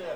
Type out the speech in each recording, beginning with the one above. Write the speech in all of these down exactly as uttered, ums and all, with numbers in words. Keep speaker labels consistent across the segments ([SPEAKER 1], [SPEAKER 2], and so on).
[SPEAKER 1] it.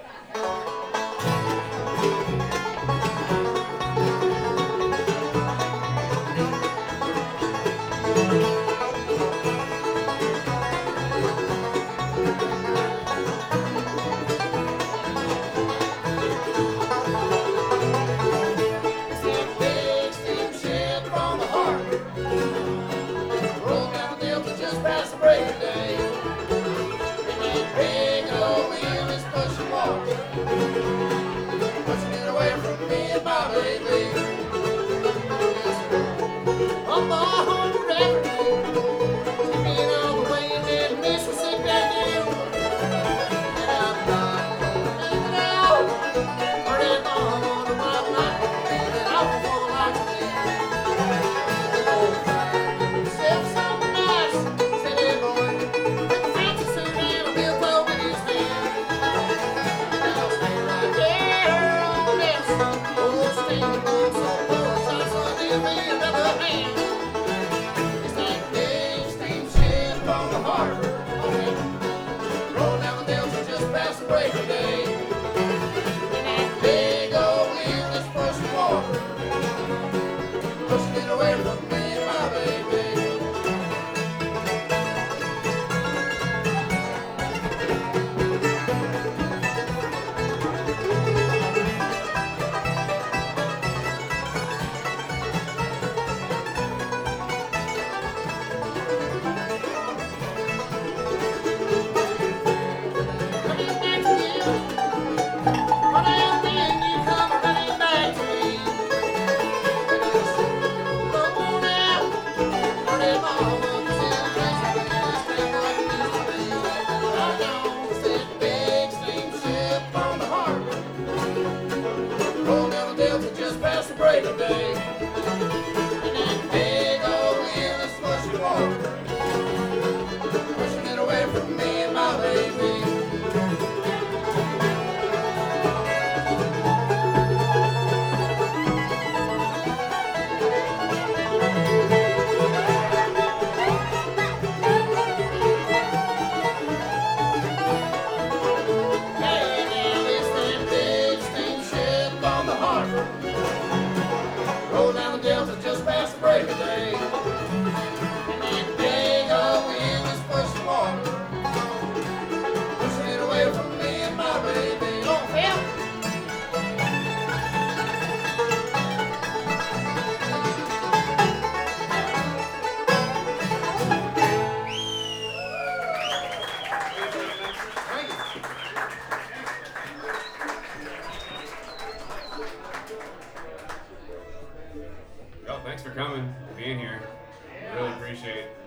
[SPEAKER 2] Thanks for coming, being here. Really appreciate it.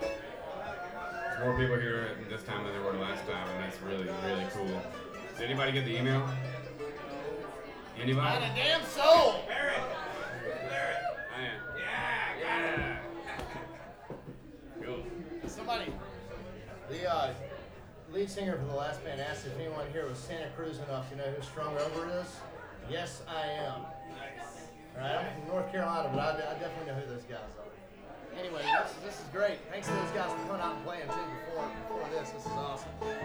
[SPEAKER 2] There's more people here this time than there were last time, and that's really, really cool. Did anybody get the email? Anybody?
[SPEAKER 1] Not a damn soul.
[SPEAKER 2] Barrett. Barrett. I am. Yeah, yeah. Cool.
[SPEAKER 1] Somebody. The uh, lead singer for the last band asked if anyone here was Santa Cruz enough to know who Strung Over is. Yes, I am. All right, I'm from North Carolina, but I, I definitely know who those guys are. Anyway, this, this is great. Thanks to those guys for coming out and playing too before before this. This is awesome.